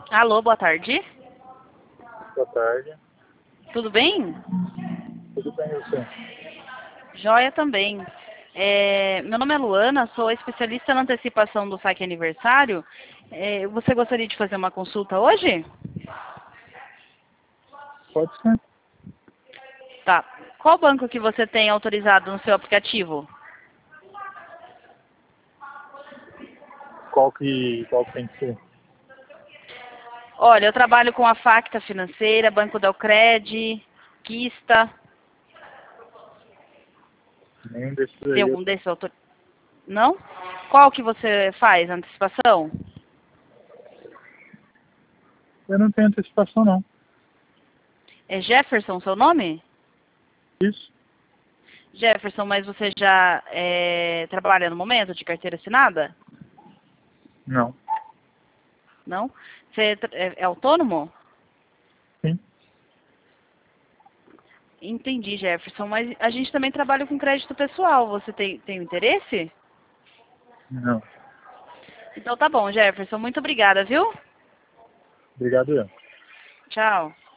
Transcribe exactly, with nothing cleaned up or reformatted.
Alô, boa tarde. Boa tarde. Tudo bem? Tudo bem, você? Joia também. É, meu nome é Luana, sou especialista na antecipação do saque aniversário. É, você gostaria de fazer uma consulta hoje? Pode ser. Tá. Qual banco que você tem autorizado no seu aplicativo? Qual que, qual que tem que ser? Olha, eu trabalho com a Facta Financeira, Banco Delcred, Quista. Nenhum desses Tem aí. Eu, algum desses autor... Não? Qual que você faz? Antecipação? eu não tenho antecipação, não. É Jefferson seu nome? Isso? Jefferson, mas você já é, trabalha no momento de carteira assinada? Não. Não? Você é, é autônomo? Sim? Entendi, Jefferson, mas a gente também trabalha com crédito pessoal. Você tem, tem interesse? Não. Então tá bom, Jefferson. Muito obrigada, viu? Obrigado, eu. Tchau.